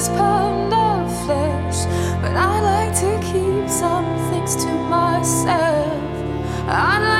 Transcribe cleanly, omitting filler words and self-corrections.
this pound of flesh, but I like to keep some things to myself. I